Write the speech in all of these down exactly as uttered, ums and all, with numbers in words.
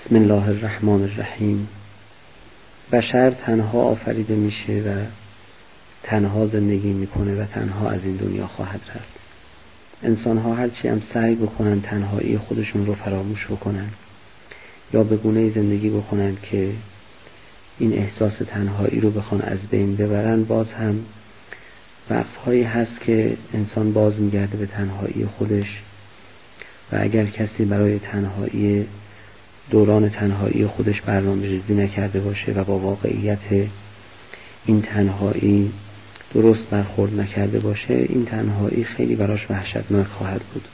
بسم الله الرحمن الرحیم. بشر تنها آفریده میشه و تنها زندگی میکنه و تنها از این دنیا خواهد رفت. انسان ها هرچی هم سعی بکنن تنهایی خودشون رو فراموش بکنن یا به گونه‌ای زندگی بکنن که این احساس تنهایی رو بخوان از بین ببرن، باز هم وقتهایی هست که انسان باز میگرده به تنهایی خودش و اگر کسی برای تنهایی دوران تنهایی خودش برنامه ریزی نکرده باشه و با واقعیت این تنهایی درست برخورد نکرده باشه، این تنهایی خیلی براش وحشتناک خواهد بود.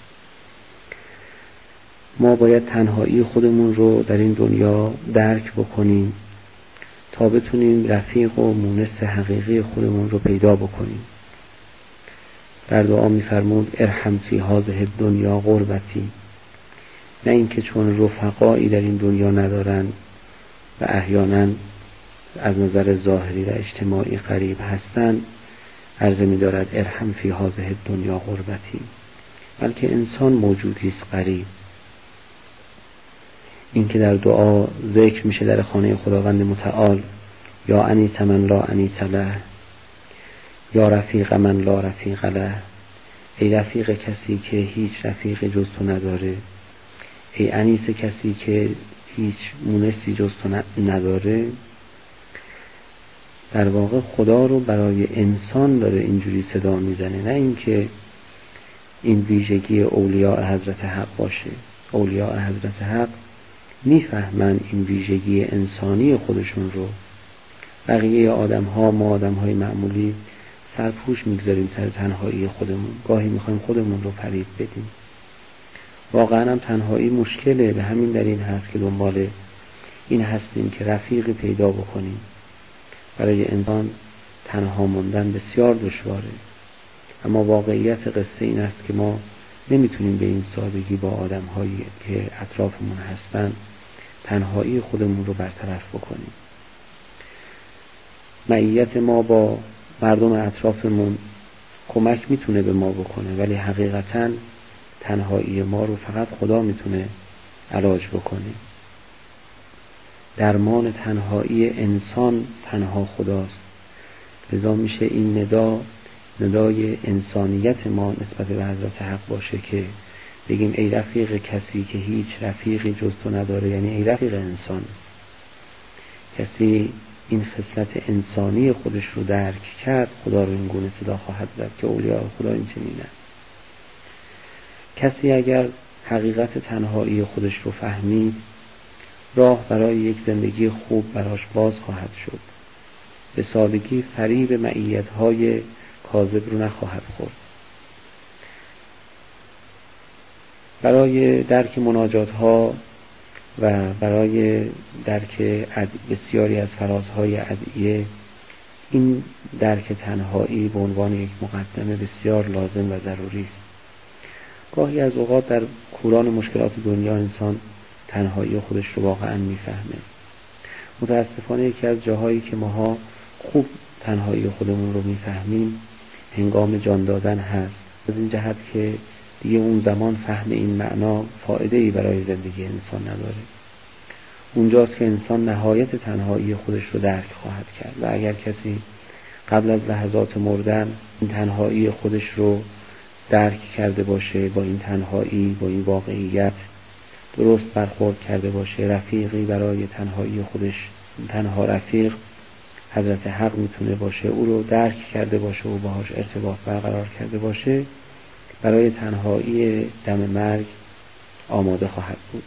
ما باید تنهایی خودمون رو در این دنیا درک بکنیم تا بتونیم رفیق و مونس حقیقی خودمون رو پیدا بکنیم. در دعا می‌فرمود ارحم فی هذه الدنیا غربتی، نه اینکه چون رفقایی در این دنیا ندارن و احیانا از نظر ظاهری و اجتماعی غریب هستن عرض می‌دارد ارحم فی هذه الدنیا غربتی، بلکه انسان موجودی است غریب. این که در دعا ذکر میشه در خانه خداوند متعال یا انیس من لا انیس له، یا رفیق من لا رفیق له، ای رفیق کسی که هیچ رفیق جز تو نداره، ای انیس کسی که هیچ مونسی جز تو نداره. در واقع خدا رو برای انسان داره اینجوری صدا میزنه، نه اینکه این ویژگی اولیاء حضرت حق باشه. اولیاء حضرت حق میفهمن این ویژگی انسانی خودشون رو. بقیه آدم ها، ما آدم های معمولی سرپوش میگذاریم سر تنهایی خودمون، گاهی میخوایم خودمون رو فریب بدیم. واقعا هم تنهایی مشکله، به همین دلیل هست که دنبال این هستیم که رفیقی پیدا بکنیم. برای انسان تنها موندن بسیار دشواره، اما واقعیت قصه این است که ما نمیتونیم به این سادگی با آدم هایی که اطرافمون هستن تنهایی خودمون رو برطرف بکنیم. معیت ما با مردم اطرافمون کمک میتونه به ما بکنه، ولی حقیقتاً تنهایی ما رو فقط خدا میتونه علاج بکنه. درمان تنهایی انسان تنها خداست. لذا میشه این ندا ندای انسانیت ما نسبت به حضرت حق باشه که بگیم ای رفیق کسی که هیچ رفیقی جز تو نداره، یعنی ای رفیق انسان. کسی این خصلت انسانی خودش رو درک کرد، خدا رو این گونه صدا خواهد زد که اولیاء خدا این چنینه. کسی اگر حقیقت تنهایی خودش رو فهمید، راه برای یک زندگی خوب براش باز خواهد شد. به سادگی فریب معیت‌های کاذب رو نخواهد خورد. برای درک مناجات‌ها و برای درک بسیاری از فرازهای ادعیه، این درک تنهایی به عنوان یک مقدمه بسیار لازم و ضروری است. گاهی از اوقات در کوران مشکلات دنیا انسان تنهایی خودش رو واقعا میفهمه. متاسفانه یکی از جاهایی که ماها خوب تنهایی خودمون رو میفهمیم هنگام جان دادن هست، از این جهت که دیگه اون زمان فهم این معنا فایده‌ای برای زندگی انسان نداره. اونجاست که انسان نهایت تنهایی خودش رو درک خواهد کرد. و اگر کسی قبل از لحظات مردن این تنهایی خودش رو درک کرده باشه، با این تنهایی، با این واقعیت درست برخورد کرده باشه، رفیقی برای تنهایی خودش، تنها رفیق حضرت حق میتونه باشه، او رو درک کرده باشه و باهاش ارتباط برقرار کرده باشه، برای تنهایی دم مرگ آماده خواهد بود.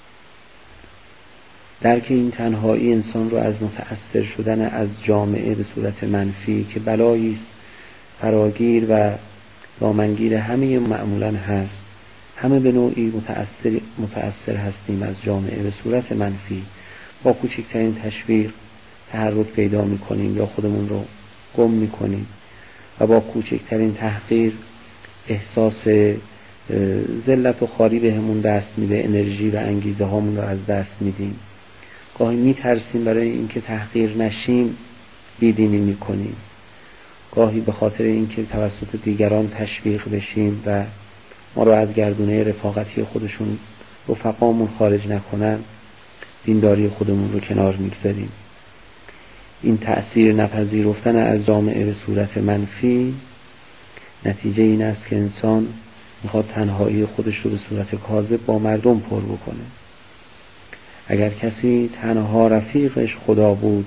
درک این تنهایی انسان رو از متأثر شدن از جامعه به صورت منفی که بلایی است فراگیر و دامنگیر همه معمولاً هست، همه به نوعی متأثر متأثر هستیم از جامعه به صورت منفی. با کوچکترین تشویق تحرک پیدا میکنیم یا خودمون رو گم میکنیم و با کوچکترین تحقیر احساس ذلت و خواری بهمون دست میده، انرژی و انگیزه هامون رو از دست میدیم. گاهی میترسیم برای اینکه تحقیر نشیم بیدینی میکنیم، گاهی به خاطر اینکه توسط دیگران تشویق بشیم و ما رو از گردونه رفاقتی خودشون رفقامون خارج نکنن دینداری خودمون رو کنار میگذاریم. این تأثیر نپذیرفتن از جامعه به صورت منفی نتیجه این است که انسان میخواد تنهایی خودش رو به صورت کاذب با مردم پر بکنه. اگر کسی تنها رفیقش خدا بود،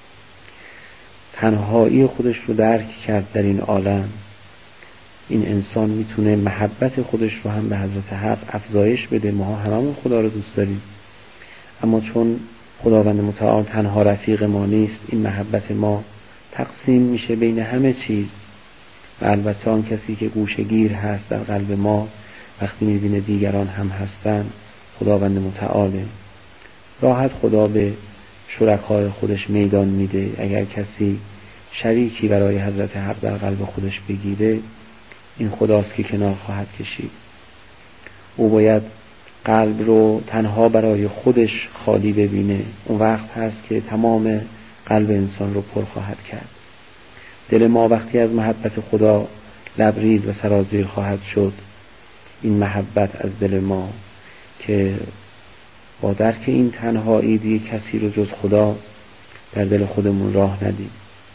تنهایی خودش رو درک کرد در این عالم، این انسان میتونه محبت خودش رو هم به حضرت حق افزایش بده. ما هممون خدا رو دوست داریم، اما چون خداوند متعال تنها رفیق ما نیست، این محبت ما تقسیم میشه بین همه چیز. و البته آن کسی که گوشه‌گیر هست در قلب ما وقتی میبینه دیگران هم هستن، خداوند متعاله. راحت خدا به شرکای خودش میدان میده. اگر کسی شریکی برای حضرت حق در قلب خودش بگیره، این خداست که کنار خواهد کشید. او باید قلب رو تنها برای خودش خالی ببینه. اون وقت هست که تمام قلب انسان رو پر خواهد کرد. دل ما وقتی از محبت خدا لبریز و سرازیر خواهد شد، این محبت از دل ما که با درک این تنهایی دیگه کسی رو جز خدا در دل خودمون راه ندیم.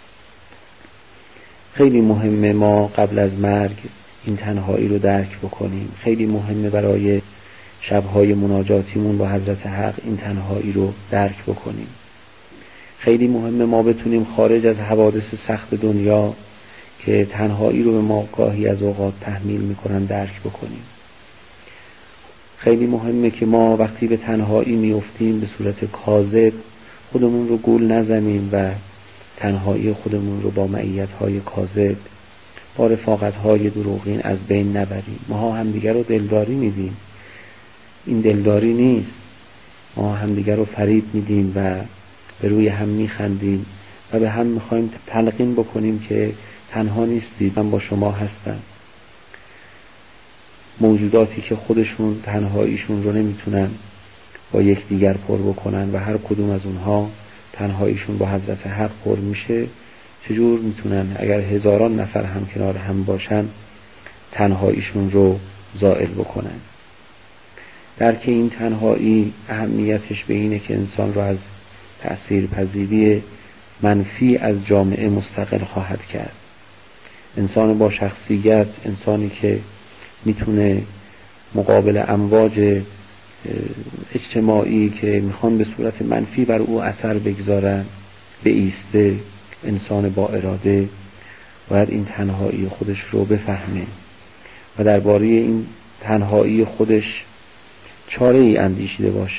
خیلی مهمه ما قبل از مرگ این تنهایی رو درک بکنیم. خیلی مهمه برای شبهای مناجاتیمون با حضرت حق این تنهایی رو درک بکنیم. خیلی مهمه ما بتونیم خارج از حوادث سخت دنیا که تنهایی رو به ما گاهی از اوقات تحمیل میکنن درک بکنیم. خیلی مهمه که ما وقتی به تنهایی میافتیم به صورت کاذب خودمون رو گول نزنیم و تنهایی خودمون رو با معیت‌های کاذب، با رفاقت‌های دروغین از بین نبریم. ما همدیگر رو دلداری میدیم، این دلداری نیست. ما همدیگر رو فریب میدیم و به روی هم میخندیم و به هم میخوایم تلقین بکنیم که تنها نیستید، من با شما هستم. موجوداتی که خودشون تنهاییشون رو نمیتونن با یک دیگر پر بکنن و هر کدوم از اونها تنهاییشون با حضرت حق پر میشه، چجور میتونن اگر هزاران نفر هم کنار هم باشن تنهاییشون رو زائل بکنن؟ درک این تنهایی اهمیتش به اینه که انسان رو از تأثیر پذیری منفی از جامعه مستقل خواهد کرد. انسان با شخصیت، انسانی که میتونه مقابل امواج اجتماعی که میخوان به صورت منفی بر او اثر بگذارن بایسته، انسان با اراده باید این تنهایی خودش رو بفهمه و درباره این تنهایی خودش چاره ای اندیشیده باشه.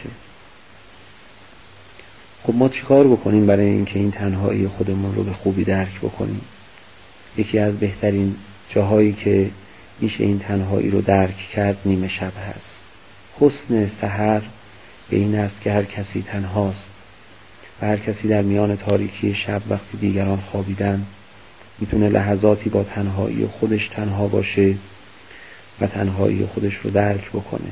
خب ما چیکار بکنیم برای اینکه این تنهایی خودمون رو به خوبی درک بکنیم؟ یکی از بهترین جاهایی که میشه این تنهایی رو درک کرد نیمه شب هست. حسن سحر به این است که هر کسی تنهاست و هر کسی در میان تاریکی شب وقتی دیگران خوابیدن میتونه لحظاتی با تنهایی خودش تنها باشه و تنهایی خودش رو درک بکنه.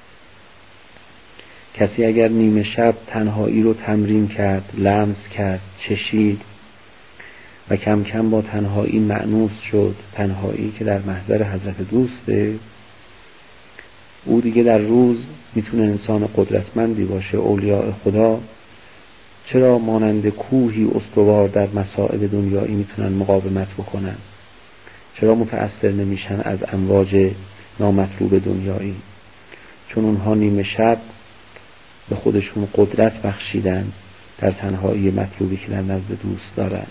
کسی اگر نیمه شب تنهایی رو تمرین کرد، لمس کرد، چشید و کم کم با تنهایی مأنوس شد، تنهایی که در محضر حضرت دوسته، او دیگه در روز میتونه انسان قدرتمندی باشه. اولیاء خدا چرا مانند کوهی استوار در مسائل دنیایی میتونن مقاومت بکنن؟ چرا متأثر نمیشن از امواج نامطلوب دنیایی؟ چون اونها نیمه شب به خودشون قدرت بخشیدن در تنهایی مطلوبی که در نزد دوست دارن.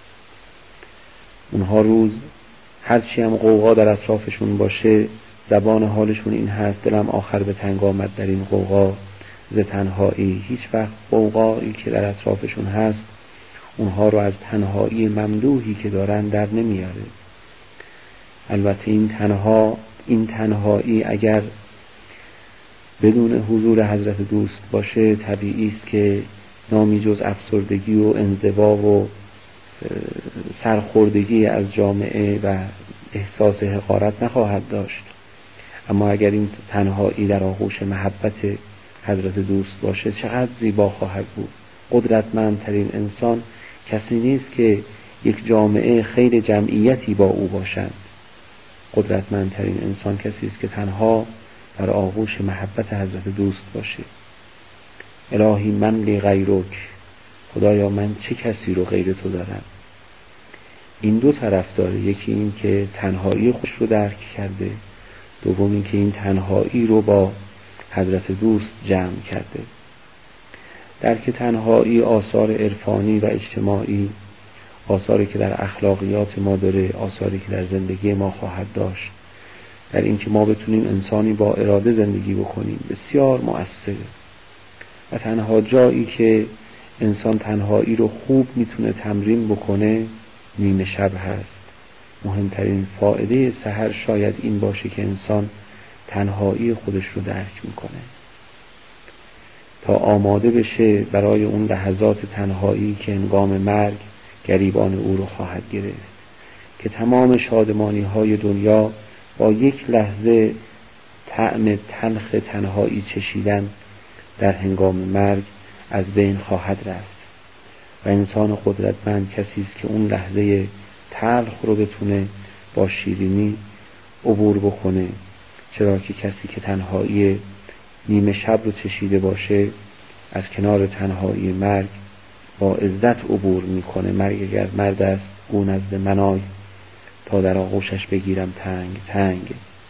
اونها روز هرچی هم قوقا در اطرافشون باشه، زبان حالشون این هست: دلم آخر به تنگ آمد در این قوقا ز تنهایی. هیچ وقت قوقایی که در اطرافشون هست اونها رو از تنهایی ممدوحی که دارن در نمیاره. البته این تنها این تنهایی اگر بدون حضور حضرت دوست باشه، طبیعی است که نامی جز افسردگی و انزوا و سرخوردگی از جامعه و احساس حقارت نخواهد داشت. اما اگر این تنهایی در آغوش محبت حضرت دوست باشه، چقدر زیبا خواهد بود. قدرتمندترین انسان کسی نیست که یک جامعه خیر جمعیتی با او باشند. قدرتمندترین انسان کسی است که تنها در آغوش محبت حضرت دوست باشه. الهی من لی غیرک، خدایا من چه کسی رو غیر تو دارم. این دو طرف داره، یکی این که تنهایی خودش رو درک کرده، دوم این که این تنهایی رو با حضرت دوست جمع کرده. درک تنهایی آثار عرفانی و اجتماعی، آثاری که در اخلاقیات ما داره، آثاری که در زندگی ما خواهد داشت، در این که ما بتونیم انسانی با اراده زندگی بکنیم، بسیار مؤثره. و تنها جایی که انسان تنهایی رو خوب میتونه تمرین بکنه نیمه شب هست. مهمترین فائده سحر شاید این باشه که انسان تنهایی خودش رو درک میکنه تا آماده بشه برای اون لحظات تنهایی که هنگام مرگ گریبان او رو خواهد گرفت، که تمام شادمانی های دنیا با یک لحظه طعم تلخ تنهایی چشیدن در هنگام مرگ از بین خواهد رفت و انسان قدرتمند کسی است که اون لحظه تلخ رو بتونه با شیرینی عبور بکنه، چرا که کسی که تنهایی نیمه شب رو چشیده باشه از کنار تنهایی مرگ با عزت عبور میکنه. مرگ اگر مرد است او نزد من آی، تا در آغوشش بگیرم تنگ تنگ.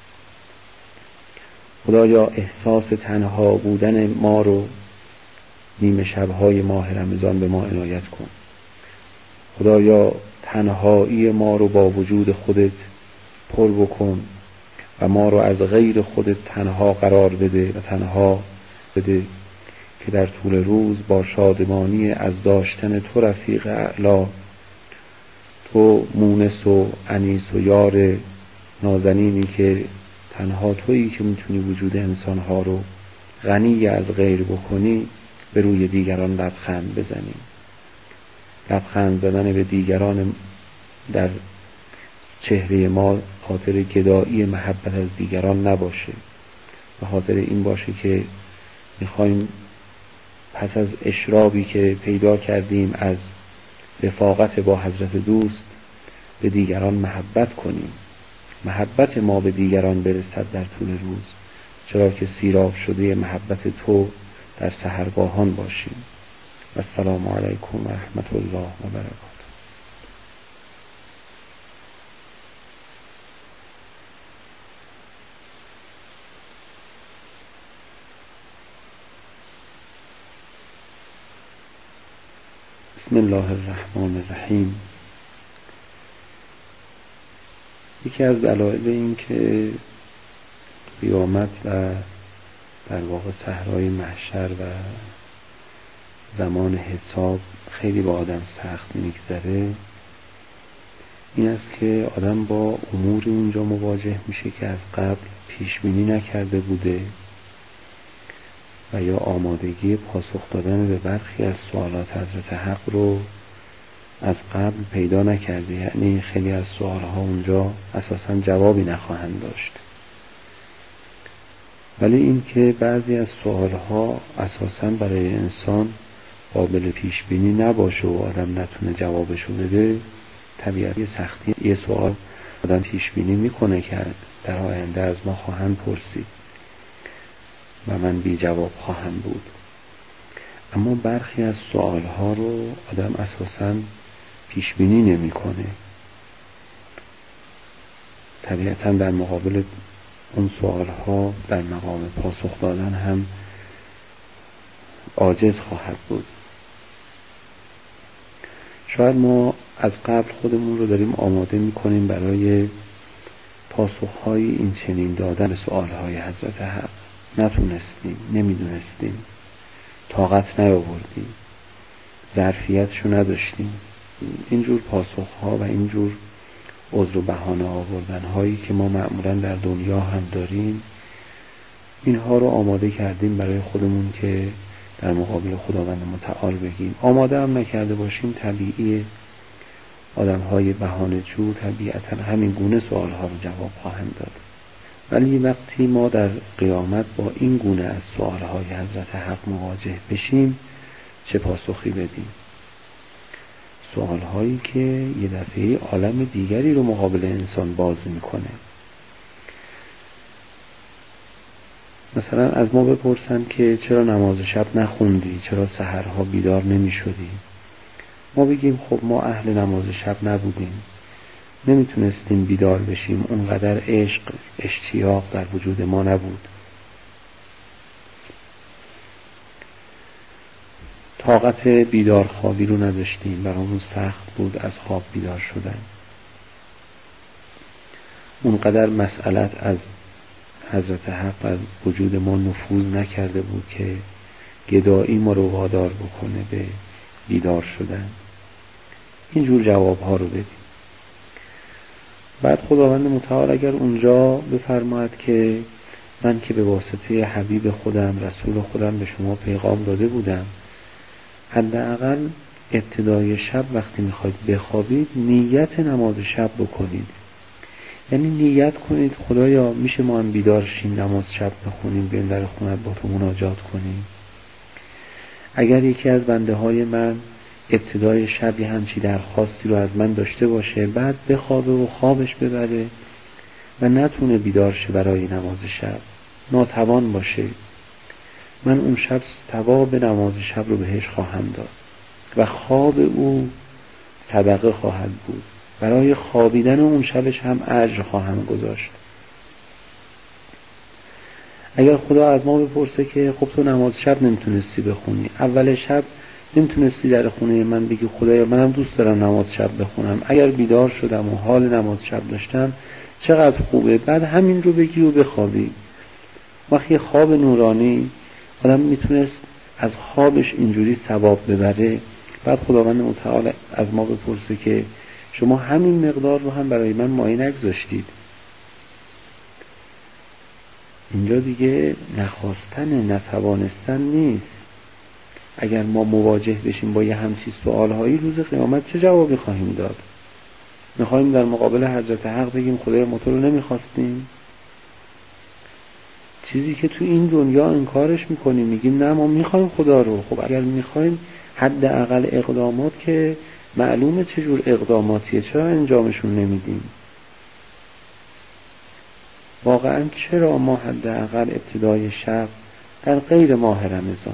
خدایا احساس تنها بودن ما رو نیمه شبهای ماه رمضان به ما عنایت کن. خدایا تنهایی ما رو با وجود خودت پر بکن و ما رو از غیر خودت تنها قرار بده و تنها بده که در طول روز با شادمانی از داشتن تو رفیق اعلا، تو مونس و انیس و یار نازنینی که تنها تویی که میتونی وجود انسانها رو غنی از غیر بکنی، به روی دیگران لبخند بزنیم. لبخند زدن به دیگران در چهره ما خاطر گدایی محبت از دیگران نباشه، به خاطر این باشه که میخوایم پس از اشرابی که پیدا کردیم از رفاقت با حضرت دوست به دیگران محبت کنیم، محبت ما به دیگران برسد در طول روز، چرا که سیراب شده محبت تو در سحرگاهان باشیم. و السلام علیکم و رحمت الله و برکاته. بسم الله الرحمن الرحیم. یکی از دلایل این که قیامت و در واقع صحرای محشر و زمان حساب خیلی با آدم سخت میگذره این است که آدم با امور اونجا مواجه میشه که از قبل پیش بینی نکرده بوده و یا آمادگی پاسخ دادن به برخی از سوالات حضرت حق رو از قبل پیدا نکرده. یعنی خیلی از سوالها اونجا اساساً جوابی نخواهند داشت، ولی این که بعضی از سوالها اساساً برای انسان قابل پیش بینی نباشه و آدم نتونه جوابشو بده، طبیعتی سختی یه سوال آدم پیش بینی میکنه که در آینده از ما خواهند پرسید و من بی جواب خواهم بود. اما برخی از سوالها رو آدم اساساً پیش بینی نمیکنه، طبیعتاً در مقابل اون سوالها در مقام پاسخ دادن هم عاجز خواهد بود. شاید ما از قبل خودمون رو داریم آماده میکنیم برای پاسخهای این چنین دادن به سوالهای حضرت حق. نتونستیم، نمیدونستیم، طاقت نیاوردیم، ظرفیتشو نداشتیم. اینجور پاسخها و اینجور عذر و بهانه آوردنهایی که ما معمولا در دنیا هم داریم، اینها رو آماده کردیم برای خودمون که در مقابل خداوند متعال بگیم. آماده هم نکرده باشیم، طبیعی آدم‌های بهانه‌جو طبیعتا همین گونه سوال‌ها رو جواب خواهند داد. ولی وقتی ما در قیامت با این گونه از سوال‌های حضرت حق مواجه بشیم، چه پاسخی بدیم؟ سوال‌هایی که یه دفعه عالم دیگری رو مقابل انسان باز می‌کنه. مثلا از ما بپرسن که چرا نماز شب نخوندی، چرا سحرها بیدار نمی شدی، ما بگیم خب ما اهل نماز شب نبودیم، نمیتونستیم بیدار بشیم، اونقدر عشق اشتیاق در وجود ما نبود، طاقت بیدار خوابی رو نداشتیم، برامون سخت بود از خواب بیدار شدن، اونقدر مسئلت از حضرت حق از وجود ما نفوذ نکرده بود که گدایی ما رو وادار بکنه به بیدار شدن. اینجور جوابها رو بدیم. بعد خداوند متعال اگر اونجا بفرماید که من که به واسطه حبیب خودم رسول خودم به شما پیغام داده بودم، حداقل ابتدای شب وقتی میخواید بخوابید نیت نماز شب بکنید، یعنی نیت کنید خدایا میشه ما هم بیدار شیم نماز شب بخونیم، بریم در خونت با تو مناجات کنیم. اگر یکی از بنده های من ابتدای شب یه همچی درخواستی رو از من داشته باشه، بعد بخوابه و خوابش ببره و نتونه بیدار شه برای نماز شب، ناتوان باشه، من اون شب ثواب نماز شب رو بهش خواهم داد و خواب او صدقه خواهد بود، برای خوابیدن اون شبش هم اجر خواهم گذاشت. اگر خدا از ما بپرسه که خب تو نماز شب نمیتونستی بخونی، اول شب نمیتونستی در خونه من بگی خدایا منم دوست دارم نماز شب بخونم، اگر بیدار شدم و حال نماز شب داشتم چقدر خوبه، بعد همین رو بگی و بخوابی. وقتی خواب نورانی آدم میتونست از خوابش اینجوری ثواب ببره، بعد خداوند متعال از ما بپرسه که شما همین مقدار رو هم برای من مایه نگذاشتید. اینجا دیگه نخواستن نتوانستن نیست. اگر ما مواجه بشیم با یه همچین سوالهایی روز قیامت چه جوابی خواهیم داد؟ میخوایم در مقابل حضرت حق بگیم خدای ما تو رو نمیخواستیم؟ چیزی که تو این دنیا انکارش میکنیم، میگیم نه ما میخوایم خدا رو. خب اگر میخوایم حداقل اقدامات که معلومه چجور اقداماتیه، چرا انجامشون نمیدیم؟ واقعا چرا ما حداقل ابتدای شب در غیر ماه رمضان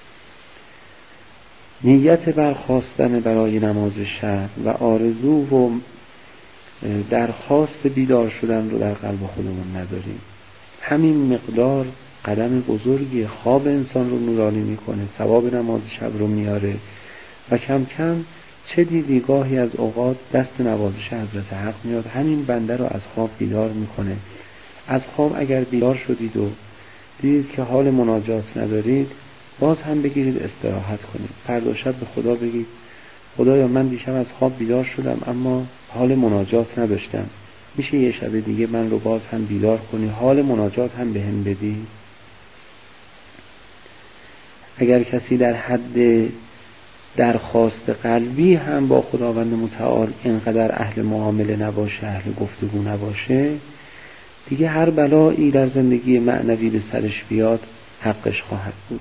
نیت برخواستن برای نماز شب و آرزو و درخواست بیدار شدن رو در قلب خودمون نداریم؟ همین مقدار قدم بزرگی خواب انسان رو نورانی میکنه، ثواب نماز شب رو میاره و کم کم چه دیدی گاهی از اوقات دست نوازش حضرت حق میاد، همین بنده رو از خواب بیدار میکنه. از خواب اگر بیدار شدید و دیدید که حال مناجات ندارید، باز هم بگیرید استراحت کنید، فردا شب به خدا بگید خدایا من دیشب از خواب بیدار شدم اما حال مناجات نداشتم، میشه یه شب دیگه من رو باز هم بیدار کنی، حال مناجات هم به هم بدی؟ اگر کسی در حد درخواست قلبی هم با خداوند متعال اینقدر اهل معامله نباشه، اهل گفتگو نباشه، دیگه هر بلایی در زندگی معنوی به سرش بیاد حقش خواهد بود.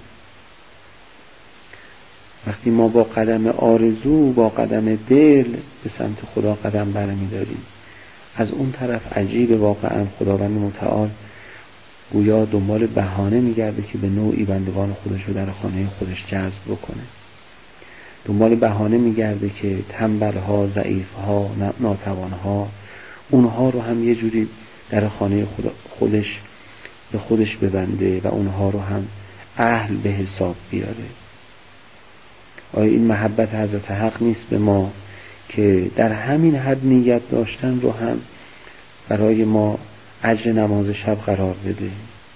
وقتی ما با قدم آرزو، با قدم دل به سمت خدا قدم برمی داریم، از اون طرف عجیب واقعا خداوند متعال گویا دنبال بهانه میگرده که به نوعی بندگان خودش رو در خانه خودش جذب بکنه، دنبال بهانه میگرده که تنبل‌ها، ضعیف‌ها، ناتوان‌ها، اونها رو هم یه جوری در خانه خودش به خودش ببنده و اونها رو هم اهل به حساب بیاره. آیا این محبت حضرت حق نیست به ما که در همین حد نیت داشتن رو هم برای ما اجر نماز شب قرار بده؟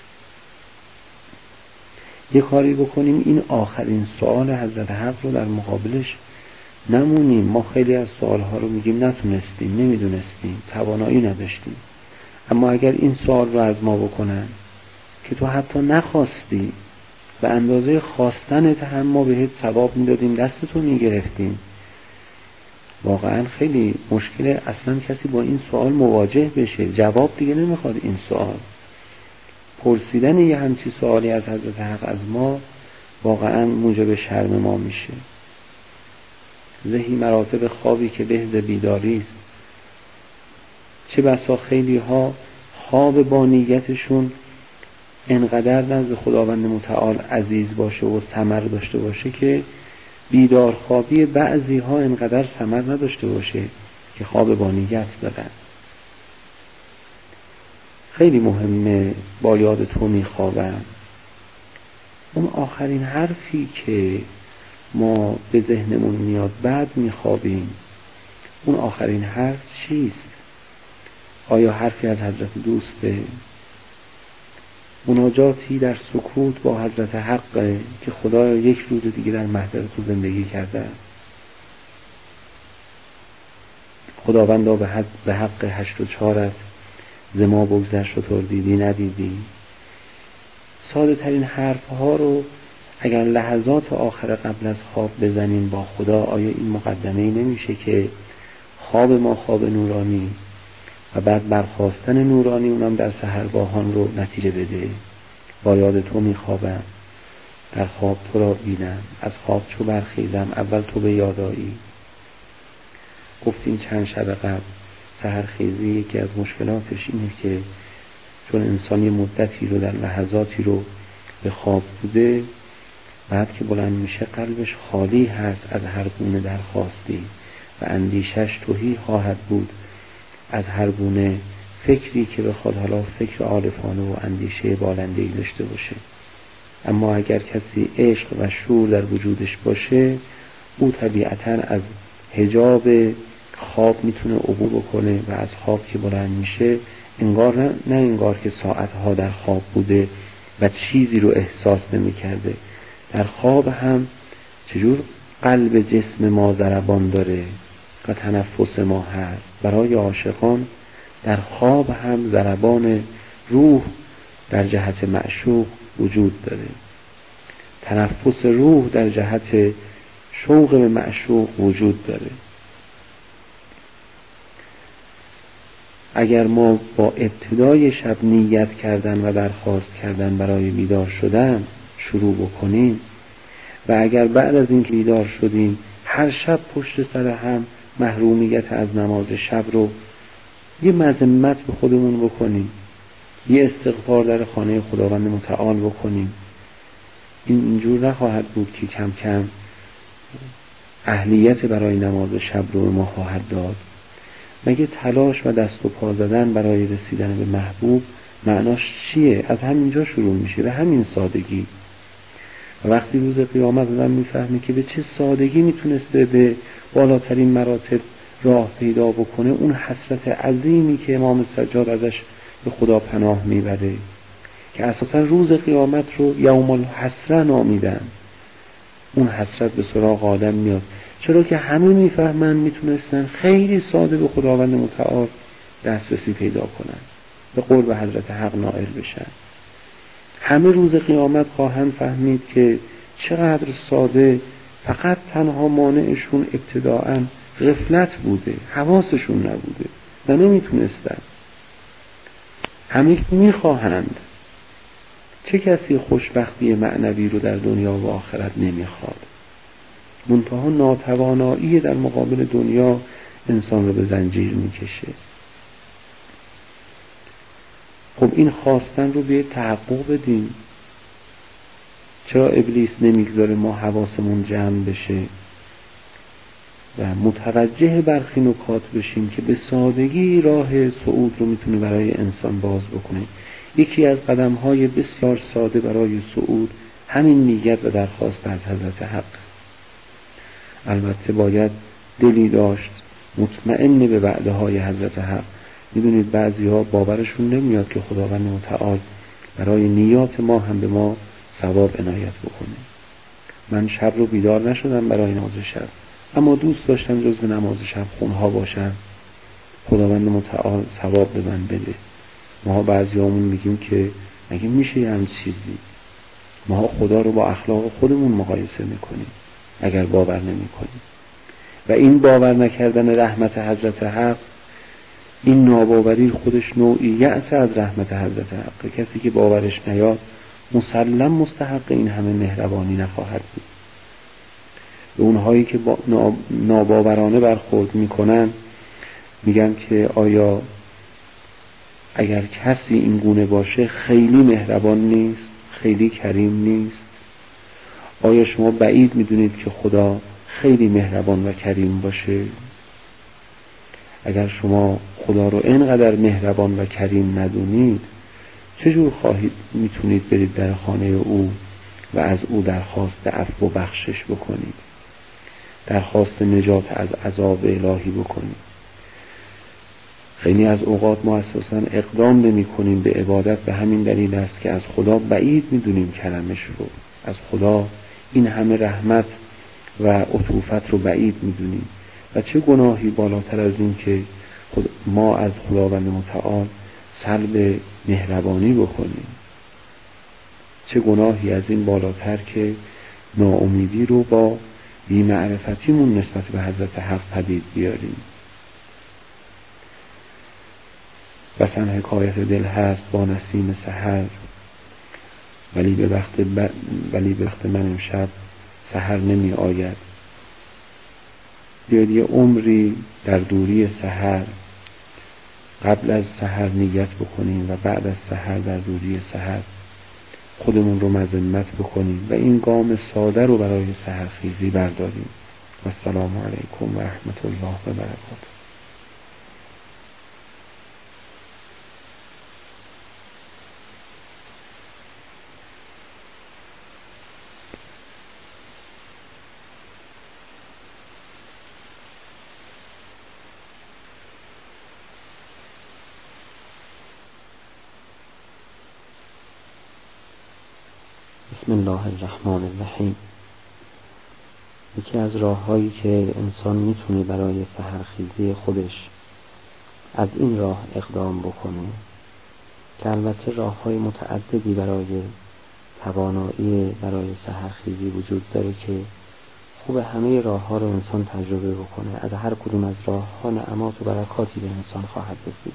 یه کاری بکنیم این آخرین سوال حضرت حق رو در مقابلش نمونیم. ما خیلی از سوالها رو میگیم نتونستیم، نمیدونستیم، توانایی نداشتیم، اما اگر این سوال رو از ما بکنن که تو حتی نخواستی، به اندازه خواستنت هم ما بهت ثواب میدادیم، دستتو میگرفتیم، واقعا خیلی مشکله اصلا کسی با این سوال مواجه بشه. جواب دیگه نمیخواد این سوال، پرسیدن یه همچی سوالی از حضرت حق از ما واقعا موجب شرم ما میشه. زهی مراتب خوابی که بهز بیداری است. چه بسا خیلی ها خواب با نیتشون انقدر نزد خداوند متعال عزیز باشه و ثمر داشته باشه که بیدارخوابی بعضی ها انقدر ثمر نداشته باشه که خواب با نیت دارن. خیلی مهمه با یاد تو میخوابم. اون آخرین حرفی که ما به ذهنمون میاد بعد میخوابیم، اون آخرین حرف چیست؟ آیا حرفی از حضرت دوسته؟ مناجاتی در سکوت با حضرت حقه که خدایا یک روز دیگه در محضر تو زندگی کرده، خداوندا به حق به حق هشت و چارت ز ما بگذشت و تو دیدی ندیدی. ساده ترین حرف ها رو اگر لحظات آخر قبل از خواب بزنیم با خدا، آیا این مقدمه ای نمیشه که خواب ما خواب نورانی و بعد برخاستن نورانی اونم در سحرگاهان رو نتیجه بده؟ با یاد تو میخوابم، در خواب تو را بینم، از خواب چو برخیزم اول تو به یادایی. گفتیم چند شب قبل سحرخیزی یکی از مشکلاتش اینه که چون انسان یه مدتی رو در لحظاتی رو به خواب بوده، بعد که بلند میشه قلبش خالی هست از هر گونه درخواستی و اندیشش تهی خواهد بود از هر گونه فکری که بخواد حالا فکر عارفانه و اندیشه بالنده‌ای داشته باشه. اما اگر کسی عشق و شور در وجودش باشه، او طبیعتاً از حجاب خواب میتونه عبور بکنه و از خواب که بلند میشه انگار نه, نه انگار که ساعتها در خواب بوده و چیزی رو احساس نمی کرده. در خواب هم چجور قلب جسم ما ضربان داره و تنفس ما هست، برای عاشقان در خواب هم ضربان روح در جهت معشوق وجود داره، تنفس روح در جهت شوق به معشوق وجود داره. اگر ما با ابتدای شب نیت کردن و درخواست کردن برای بیدار شدن شروع بکنیم و اگر بعد از اینکه بیدار شدیم هر شب پشت سر هم محرومیت از نماز شب رو یه مذمت به خودمون بکنیم، یه استغفار در خانه خداوند متعال بکنیم، این اینجور نخواهد بود که کم کم اهلیت برای نماز شب رو به ما خواهد داد. مگه تلاش و دست و پا زدن برای رسیدن به محبوب معناش چیه؟ از همینجا شروع میشه، به همین سادگی. و وقتی روز قیامت آدم میفهمه که به چه سادگی میتونسته به بالاترین مراتب راه پیدا بکنه، اون حسرت عظیمی که امام سجاد ازش به خدا پناه میبره که اساسا روز قیامت رو یوم الحسره نامیدن، اون حسرت به سراغ آدم میاد. چرا که همه میفهمن میتونستن خیلی ساده به خداوند متعال دسترسی پیدا کنن، به قرب حضرت حق نائل بشن. همه روز قیامت خواهند فهمید که چقدر ساده، فقط تنها مانعشون ابتداءً غفلت بوده، حواسشون نبوده و نمیتونستن. همه میخواهند. چه کسی خوشبختی معنوی رو در دنیا و آخرت نمیخواد؟ منتها ناتوانایی در مقابل دنیا انسان رو به زنجیر میکشه. خب این خواستن رو به تحقق بدیم. چرا ابلیس نمیگذاره ما حواسمون جمع بشه و متوجه برخی نکات بشیم که به سادگی راه صعود رو میتونه برای انسان باز بکنه؟ یکی از قدم‌های بسیار ساده برای صعود همین نیت و درخواست از حضرت حق. البته باید دلی داشت مطمئن به وعده های حضرت حق. میدونید بعضی ها باورشون نمیاد که خداوند متعال برای نیات ما هم به ما ثواب عنایت بکنه. من شب رو بیدار نشدم برای نماز شب، اما دوست داشتم جز به نماز شب خونها باشم، خداوند متعال ثواب به من بده. ما بعضی همون میگیم که مگه میشه یه هم چیزی؟ ما خدا رو با اخلاق خودمون مقایسه میکنیم اگر باور نمی کنیم. و این باور نکردن رحمت حضرت حق، این ناباوری خودش نوعی یأس از رحمت حضرت حق. کسی که باورش نیاد مسلم مستحق این همه مهربانی نخواهد بود. به اونهایی که با ناباورانه برخورد میکنن میگن که آیا اگر کسی این گونه باشه خیلی مهربان نیست، خیلی کریم نیست. آیا شما بعید میدونید که خدا خیلی مهربان و کریم باشه؟ اگر شما خدا رو اینقدر مهربان و کریم ندونید، چجور خواهید میتونید برید در خانه او و از او درخواست عفو و بخشش بکنید، درخواست نجات از عذاب الهی بکنید؟ خیلی از اوقات ما اساساً اقدام نمی کنیم به عبادت به همین دلیل است که از خدا بعید میدونیم کرمش رو، از خدا این همه رحمت و عطوفت رو بعید میدونیم. و چه گناهی بالاتر از این که ما از خداوند متعال سلب مهربانی بکنیم؟ چه گناهی از این بالاتر که ناامیدی رو با بی‌معرفتیمون نسبت به حضرت حق پدید بیاریم؟ بسن حکایت دل هست با نسیم سحر، ولی به وقت ب... ولی به وقت من امشب سحر نمی آید. بیاید یه عمری در دوری سحر، قبل از سحر نیت بکنیم و بعد از سحر در دوری سحر خودمون رو مذمت بکنیم و این گام ساده رو برای سحرخیزی برداریم. و السلام علیکم و رحمت الله و برکاته. بسم الله الرحمن الرحیم. یکی از راه‌هایی که انسان میتونه برای سحرخیزی خودش از این راه اقدام بکنه، که البته راه‌های متعددی برای توانایی برای سحرخیزی وجود داره که خوب همه راه‌ها رو انسان تجربه بکنه. از هر کدوم از راه‌ها نعمات و برکاتی به انسان خواهد رسید.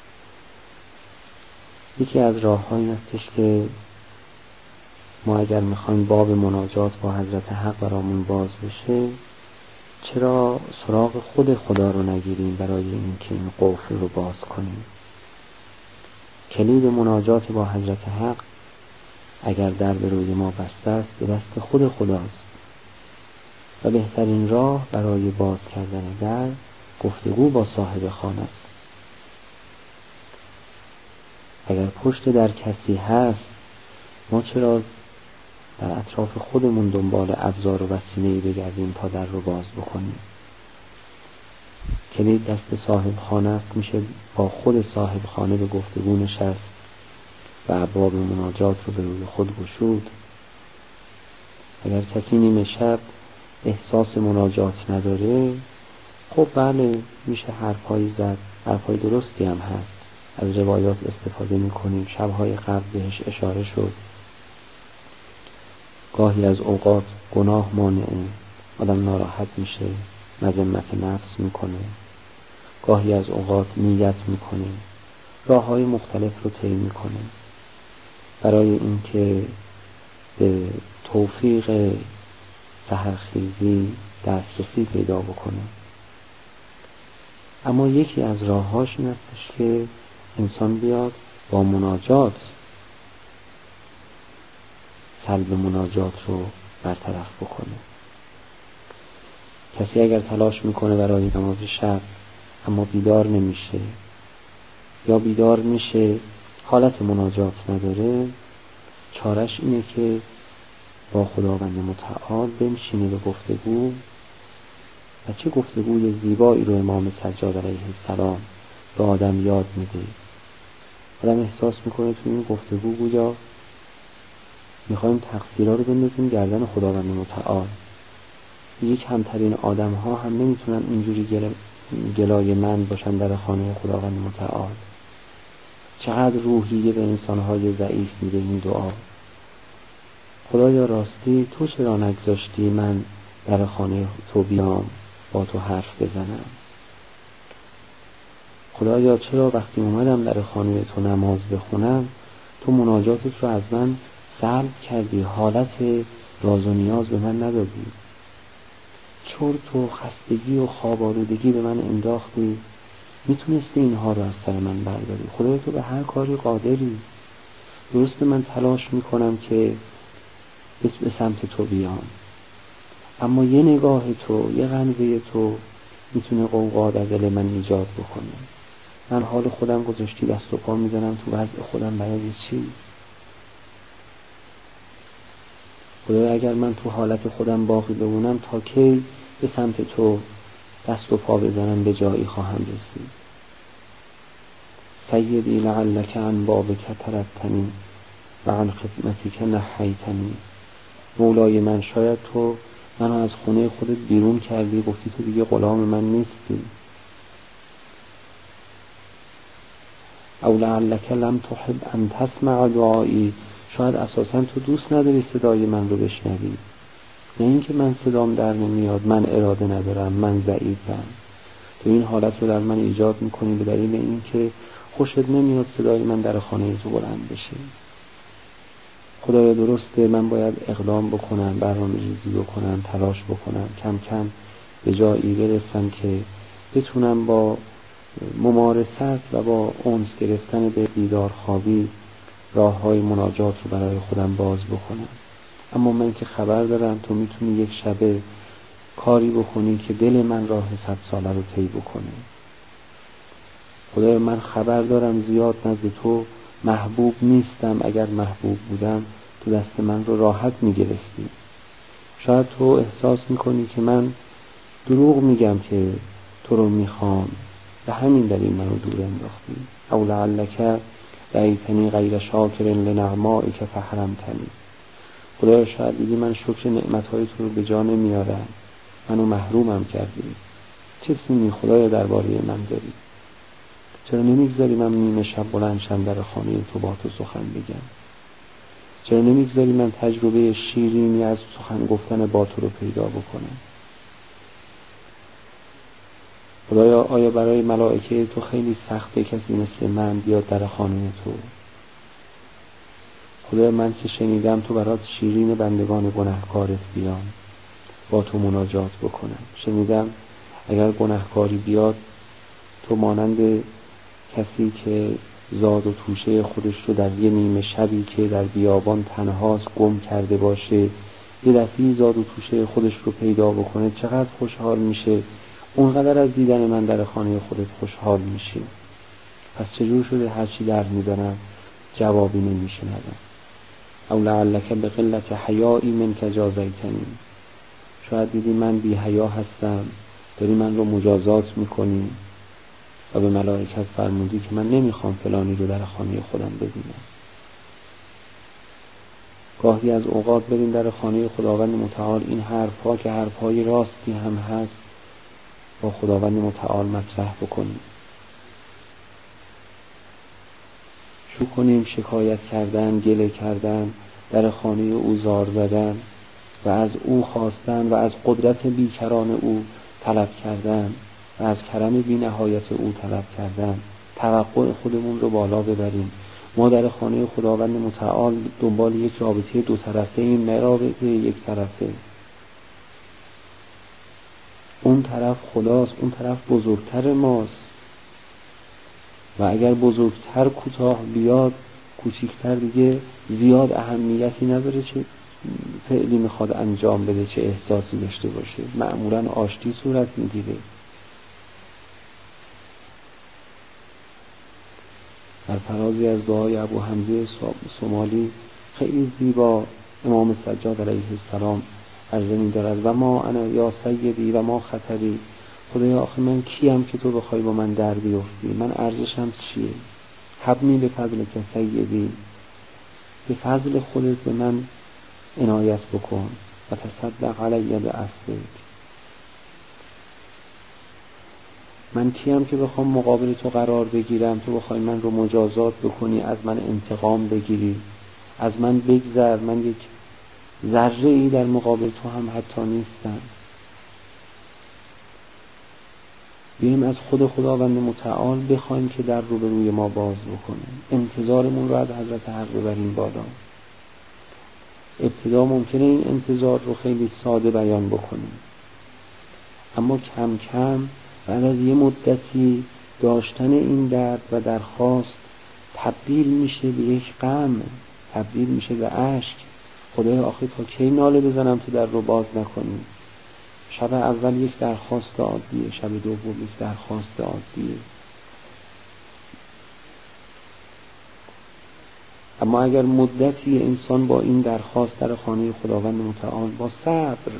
یکی از راه‌ها این استش که ما اگر میخوایم باب مناجات با حضرت حق برامون باز بشه، چرا سراغ خود خدا رو نگیریم برای اینکه این قفل رو باز کنیم؟ کلید مناجات با حضرت حق اگر در به روی ما بسته است، به دست خود خداست و بهترین راه برای باز کردن در گفتگو با صاحب خانه است. اگر پشت در کسی هست، ما چرا در اطراف خودمون دنبال ابزار و وسیله‌ای بگردیم تا در رو باز بکنیم؟ کلید دست صاحب خانه است، میشه با خود صاحب خانه به گفتگو نشست و ابواب مناجات رو به روی خود گشود. اگر کسی نیمه شب احساس مناجات نداره، خب بله میشه حرفایی زد، حرفای درستی هم هست، از روایات استفاده میکنیم، شبهای قبل بهش اشاره شد. گاهی از اوقات گناه مانعه، آدم ناراحت میشه، مذمت نفس میکنه، گاهی از اوقات نیت میکنه، راههای مختلف رو طی میکنه برای اینکه به توفیق سحرخیزی دسترسی پیدا بکنه. اما یکی از راههاش این استش که انسان بیاد با مناجات سلب مناجات رو برطرف بکنه. کسی اگر تلاش میکنه برای نماز شب اما بیدار نمیشه، یا بیدار میشه حالت مناجات نداره، چارش اینه که با خداوند متعال بنشینه به گفتگو. و چه گفتگوی زیبایی رو امام سجاد علیه السلام به آدم یاد میده. آدم احساس میکنه تو این گفتگو گویا میخوایم تقصیرها رو بندازیم گردن خداوند متعال. یک کمترین آدم ها هم نمیتونن اینجوری گل... گلای من باشن در خانه خداوند متعال. چقدر روحیه به انسانهای ضعیف میده این دعا. خدایا راستی تو چرا نگذاشتی من در خانه تو بیام با تو حرف بزنم؟ خدایا چرا وقتی اومدم در خانه تو نماز بخونم تو مناجاتت رو از من سلب کردی، حالت راز و نیاز به من ندادی، چرت و خستگی و خواب آلودگی به من انداختی میتونستی اینها رو از سر من برداری. خدایا تو به هر کاری قادری. درسته من تلاش میکنم که به سمت تو بیام، اما یه نگاه تو، یه غمزه تو میتونه قوقا در دل من ایجاد بکنه. من حال خودم گذاشتی دست و پا میزنم تو وضع خودم برای چی؟ خدایا اگر من تو حالت خودم باقی بمونم تا کی به سمت تو دست و پا بزنم به جایی خواهم رسید؟ سیدی لعلک عن بابک ترکتنی و عن خدمتک نهیتنی. مولای من شاید تو منو از خونه خودت بیرون کردی، گفتی تو دیگه غلام من نیستی. او لعلک لم تحب ان تسمع دعایی. شاید اساسا تو دوست نداری صدای من رو بشنوی. نه اینکه من صدام در نمیاد، من اراده ندارم، من ضعیفم. تو این حالت رو در من ایجاد میکنی به دلیل اینکه خوشت نمیاد صدای من در خانه تو بلند بشه. خدایا درسته من باید اقدام بکنم، برنامه‌ریزی بکنم، تلاش بکنم، کم کم به جایی برسم که بتونم با ممارست و با انس گرفتن به دیدار خوابی راه های مناجات رو برای خودم باز بکنم. اما من که خبر دارم تو میتونی یک شبه کاری بکنی که دل من راه صد ساله رو طی بکنه. خدایا من خبر دارم زیاد نزد تو محبوب نیستم. اگر محبوب بودم تو دست من رو راحت میگرفتی. شاید تو احساس میکنی که من دروغ میگم که تو رو میخوام، به همین دلیل منو دور انداختی. او لعلک رأیتنی غیر شاکر لنعمائک فحرمتنی. خدایا شاید دیدی من شکر نعمتهای تو رو به جا نمیارم، منو محرومم کردی. چه سینی خدایا درباره من داری؟ چرا نمیگذاری من نیمه شب بلند شم در خانه تو با تو سخن بگم؟ چرا نمیگذاری من تجربه شیرینی از سخن گفتن با تو رو پیدا بکنم؟ خدایا آیا برای ملائکه تو خیلی سخته کسی مثل من بیاد در خانه تو؟ خدایا من که شنیدم تو برات شیرین بندگان گناهکارت بیام با تو مناجات بکنم. شنیدم اگر گناهکاری بیاد تو مانند کسی که زاد و توشه خودش رو در یه نیمه شبی که در بیابان تنهاست گم کرده باشه، یه دفعی زاد و توشه خودش رو پیدا بکنه، چقدر خوشحال میشه. اونقدر از دیدن من در خانه خودت خوشحال میشی. پس چجور شده هرچی درد میزنم جوابی نمیشنوم؟ او لعلک به قلت حیایی منک جازیتنی. شاید دیدی من بی حیا هستم، داری من رو مجازات میکنی و به ملائکت فرمودی که من نمیخوام فلانی رو در خانه خودم ببینم. گاهی از اوقات بریم در خانه خداوند متعال، این حرفها که حرفهای راستی هم هست با خداوند متعال مطرح بکنیم. شو کنیم شکایت کردن، گله کردن، در خانه او زار زدن و از او خواستن و از قدرت بیکران او طلب کردن و از کرم بی نهایت او طلب کردن. توقع خودمون رو بالا ببریم. ما در خانه خداوند متعال دنبال یک رابطه دو طرفه، این نه رابطه یک طرفه. اون طرف خداست، اون طرف بزرگتر ماست و اگر بزرگتر کوتاه بیاد کوچیکتر دیگه زیاد اهمیتی نداره چه فعلی میخواد انجام بده، چه احساسی داشته باشه. معمولا آشتی صورت میگیره. در فرازی از دعای ابو حمزه سومالی خیلی زیبا امام سجاد علیه السلام عرضه می‌دارد و ما انا یا سیدی و ما خطری. خدایا آخه من کیم که تو بخوای با من در بیفتی؟ من ارزشم چیه؟ حبنی به فضل که سیدی، به فضل خودت به من عنایت بکن و تصدق علیه به عفوک. من کیم که بخوام مقابل تو قرار بگیرم، تو بخوای من رو مجازات بکنی، از من انتقام بگیری، از من بگذر. من یک ذره ای در مقابل تو هم حتی نیستم. بیایم از خود خداوند متعال بخوایم که در رو به روی ما باز بکنه. انتظارمون رو از حضرت حق ببریم بالا. ابتدا ممکنه این انتظار رو خیلی ساده بیان بکنیم، اما کم کم بعد از یه مدتی داشتن این درد و درخواست تبدیل میشه به یک غم، تبدیل میشه به اشک. خدایا آخه تا کی ناله بزنم تو در رو باز نکنی؟ شب اول یک درخواست عادیه، شب دوم یک درخواست عادیه. اما اگر مدتی انسان با این درخواست در خانه خداوند متعال با صبر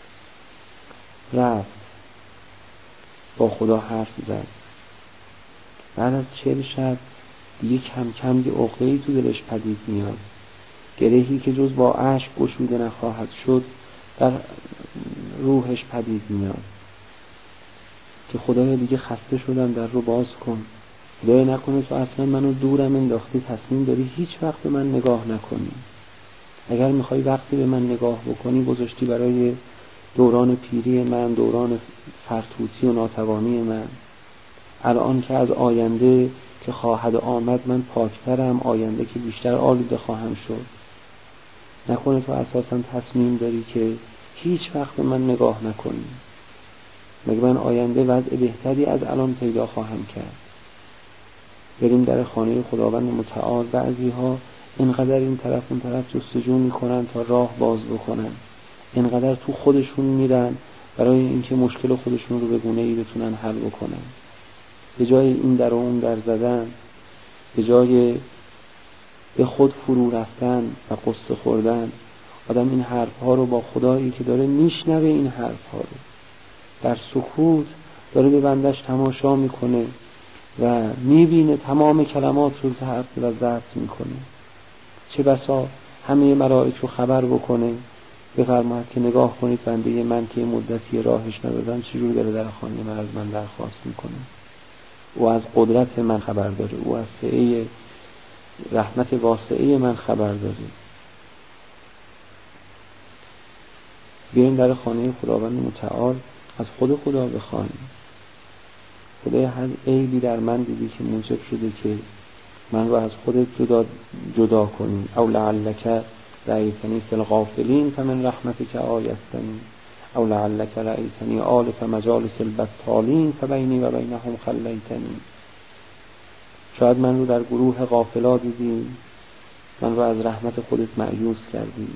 رفت، با خدا حرف زد، بعد از چهل شب دیگه کم کم یه عقده‌ای تو دلش پدید میاد، گرهی که جز با اشک گشوده نخواهد شد در روحش پدید میاد که خدایا دیگه خسته شدم، در رو باز کن. خدایا نکنه تو اصلا منو دورم انداختی، تصمیم داری هیچ وقت به من نگاه نکنی. اگر میخوای وقتی به من نگاه بکنی گذاشتی برای دوران پیری من، دوران فرتوتی و ناتوانی من. الان که از آینده که خواهد آمد من پاکترم، آینده که بیشتر آلوده خواهم شد. نکنه تو اساسا تصمیم داری که هیچ وقت به من نگاه نکنی. مگه من آینده وضع بهتری از الان پیدا خواهم کرد؟ بریم در خانه خداوند متعال. بعضی ها اینقدر این طرف اون طرف جستجو میکنن تا راه باز بکنن، اینقدر تو خودشون میرن برای اینکه مشکل خودشون رو به گونه‌ای بتونن حل بکنن. به جای این در و اون در زدن، به جای به خود فرو رفتن و قصه خوردن، آدم این حرف ها رو با خدایی که داره میشنوه این حرف ها رو در سکوت داره به بندش تماشا میکنه و میبینه تمام کلمات رو ضبط و ضبط میکنه. چه بسا همه ملائک رو خبر بکنه، بفرماید که نگاه کنید بنده من که مدتی راهش ندادم چجور داره در خانه من از من درخواست میکنه. او از قدرت من خبر داره، او از سعه رحمت واسعه من خبر داره. بیایم در خانه خداوند متعال از خود خدا بخواهیم. خدای هر عیبی در من دیدی که موجب شده که من رو از خودت جدا, جدا کنی. او لعلک رأیتنی فی الغافلین فمن رحمتک آیستنی، او لعلک رأیتنی آلف مجالس البطالین فبینی و بینهم خلیتنی. شاید من رو در گروه غافلا دیدی، من رو از رحمت خودت مایوس کردی،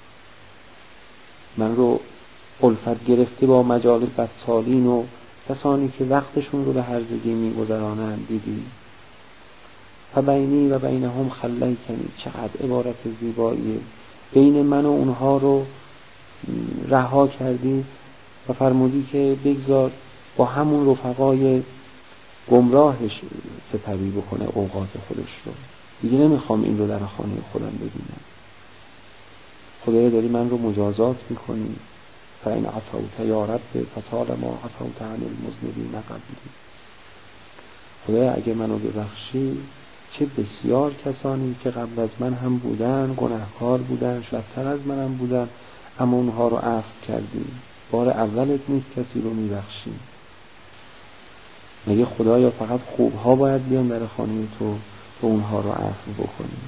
من رو الفت گرفته با مجالس بطالین و کسانی که وقتشون رو به هرزگی می‌گذرانند دیدی. فبینی و بینهم خلیتنی، چقدر عبارت زیباییه. بین من و اونها رو رها کردی و فرمودی که بگذار با همون رفقای گمراهش سپری بکنه اوقات خودش رو. دیگه نمیخوام این رو در خانه خودم ببینم. خدایا داری من رو مجازات میکنی. فاین عفوت یا رب فطالما عفوت عن المذنبین قبلی. خدایا اگه منو ببخشی، چه بسیار کسانی که قبل از من هم بودن، گناهکار بودن، شدتر از منم بودن، اما اونها رو عفو کردی. بار اولت نیست کسی رو میبخشی. مگه خدایا فقط خوبها باید بیان در خانه تو تو اونها رو عفو بکنی؟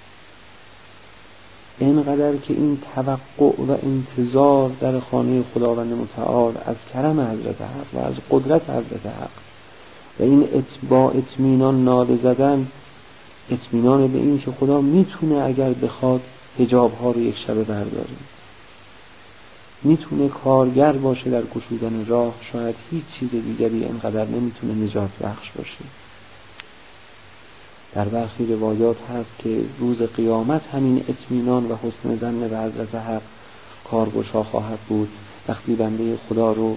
اینقدر که این توقع و انتظار در خانه خداوند متعال از کرم حضرت حق و از قدرت حضرت حق و این با اطمینان ناله زدن، اطمینان به این که خدا میتونه اگر بخواد حجاب ها رو یک شبه برداره، میتونه کارگر باشه در گشودن راه. شاید هیچ چیز دیگری اینقدر نمیتونه نجات بخش باشه. در برخی روایات هست که روز قیامت همین اطمینان و حسن ظن به حضرت حق کارگشا خواهد بود. وقتی بنده خدا رو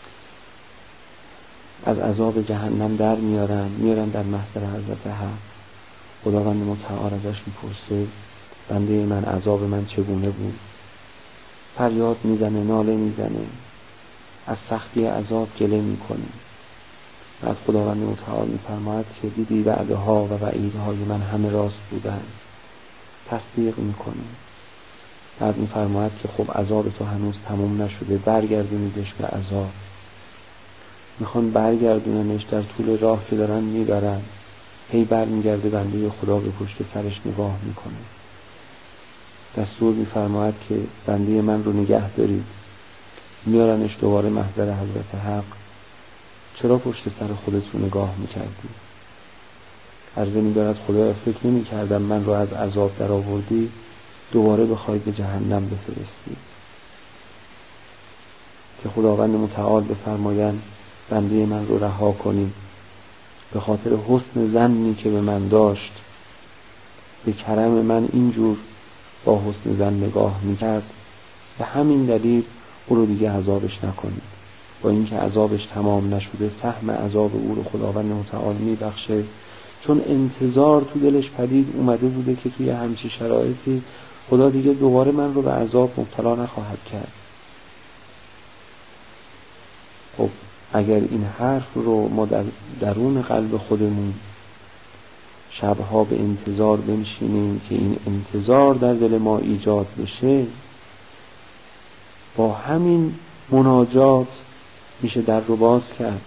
از عذاب جهنم در میارن میارن در محضر حضرت حق، خداوند متعال ازش میپرسه بنده من عذاب من چگونه بود؟ فریاد میزنه، ناله میزنه، از سختی عذاب گله میکنه. از خداوند متعال میفرماید که دیدی وعده ها و وعیدهای من همه راست بودن، تصدیق میکنه. بعد میفرماید که خب عذاب تو هنوز تموم نشده، برگردونیدش به عذاب. میخوان برگردوننش، در طول راه که دارن میبرن هی برمیگرده بنده خدا به پشت سرش نگاه میکنه. دستور میفرماید که بنده من رو نگه دارید. میارنش دوباره محضر حضرت حق. چرا پشت سر خودت رو نگاه میکردی؟ عرضه می‌دارد خدا فکر نمی‌کردم من رو از عذاب در آوردی دوباره بخوای به جهنم بفرستی. که خداوند متعال بفرمایند بنده من رو رها کنی، به خاطر حسن ظنی که به من داشت، به کرم من اینجور با حسن ظن نگاه می‌کرد، به همین دلیل او رو دیگه عذابش نکنید. با اینکه عذابش تمام نشده سهم عذاب او رو خداوند متعال میبخشه، چون انتظار تو دلش پدید اومده بوده که توی همچین شرایطی خدا دیگه دوباره من رو به عذاب مبتلا نخواهد کرد. خب اگر این حرف رو ما در درون قلب خودمون شبها به انتظار بنشینیم که این انتظار در دل ما ایجاد بشه، با همین مناجات میشه در رو باز کرد.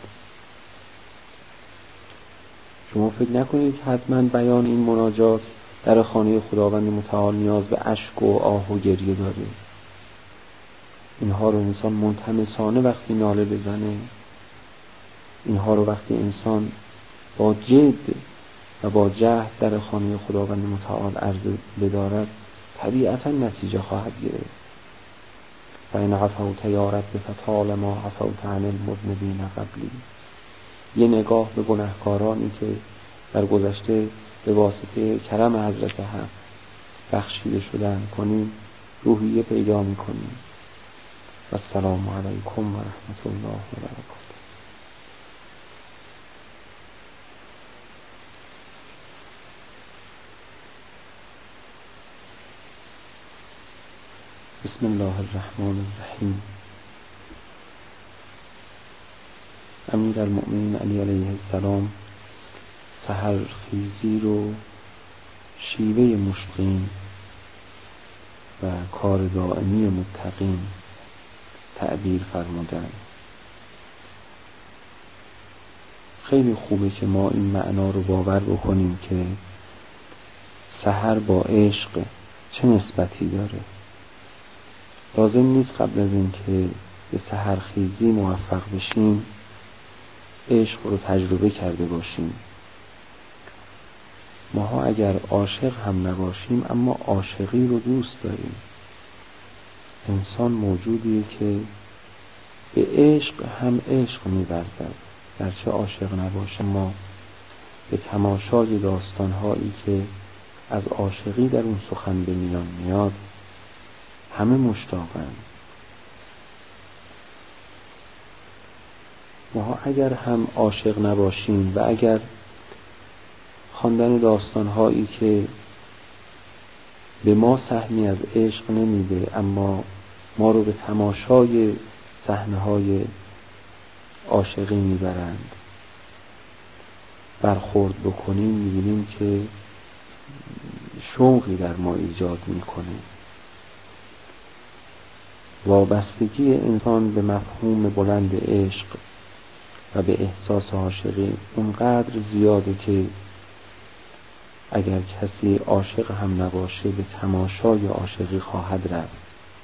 شما فکر نکنید حتما بیان این مناجات در خانه خداوند متعال نیاز به اشک و آه و گریه داره. اینها رو انسان ملتمسانه وقتی ناله بزنه، اینها رو وقتی انسان با جد و با جهد در خانه خداوند متعال عرضه بدارد، طبیعتا نتیجه خواهد گرفت. فإن عفوت یا رب فطال ما عفوت عن المذنبین قبلی. یه نگاه به گناهکارانی که در گذشته به واسطه کرم حضرت حق بخشیده شدن کنیم، روحیه پیدا میکنیم. و السلام علیکم و رحمت الله و برکاته. بسم الله الرحمن الرحیم. امیرالمؤمنین علی علیه السلام سحر خیزی رو شیوه مشقین و کار دائمی متقین تعبیر فرمودن. خیلی خوبه که ما این معنا رو باور بکنیم که سحر با عشق چه نسبتی داره. لازم نیست قبل از این که به سحرخیزی موفق بشیم عشق رو تجربه کرده باشیم. ماها اگر عاشق هم نباشیم اما عاشقی رو دوست داریم. انسان موجودیه که به عشق هم عشق می‌ورزد، گرچه عاشق نباشه. ما به تماشای داستان‌هایی که از عاشقی در اون سخن به میان میاد همه مشتاقند. ما اگر هم عاشق نباشیم و اگر خواندن داستان‌هایی که به ما سهمی از عشق نمیده اما ما رو به تماشای صحنه‌های عاشقی میبرند برخورد بکنیم، میبینیم که شوقی در ما ایجاد میکنه. وابستگی انسان به مفهوم بلند عشق و به احساس عاشقی اونقدر زیاده که اگر کسی عاشق هم نباشه به تماشای عاشقی خواهد رفت.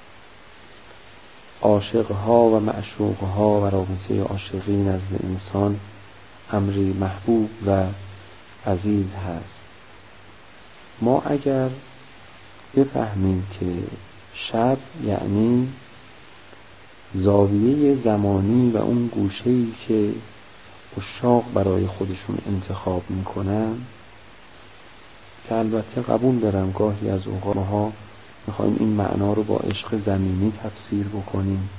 عاشقها و معشوقها و رابطه عاشقی نزد انسان امری محبوب و عزیز هست. ما اگر بفهمیم که شب یعنی زاویه زمانی و اون گوشه‌ای که عشاق برای خودشون انتخاب میکنن، که البته قبول دارم گاهی از اوقات ما میخوایم این معنا رو با عشق زمینی تفسیر بکنیم،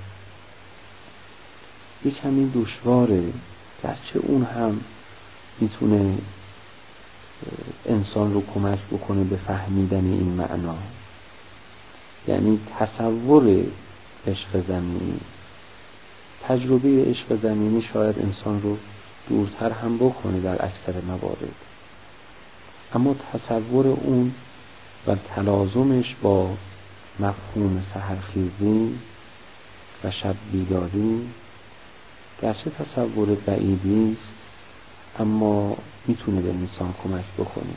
یک کمی دشواره، گرچه اون هم میتونه انسان رو کمک بکنه به فهمیدن این معنا. یعنی تصور عشق زمینی، تجربه عشق زمینی شاید انسان رو دورتر هم بکنه در اکثر موارد، اما تصور اون و تلازمش با مفهوم سحرخیزی و شب بیداری گرچه تصور بعیدی است اما میتونه به انسان کمک بکنه.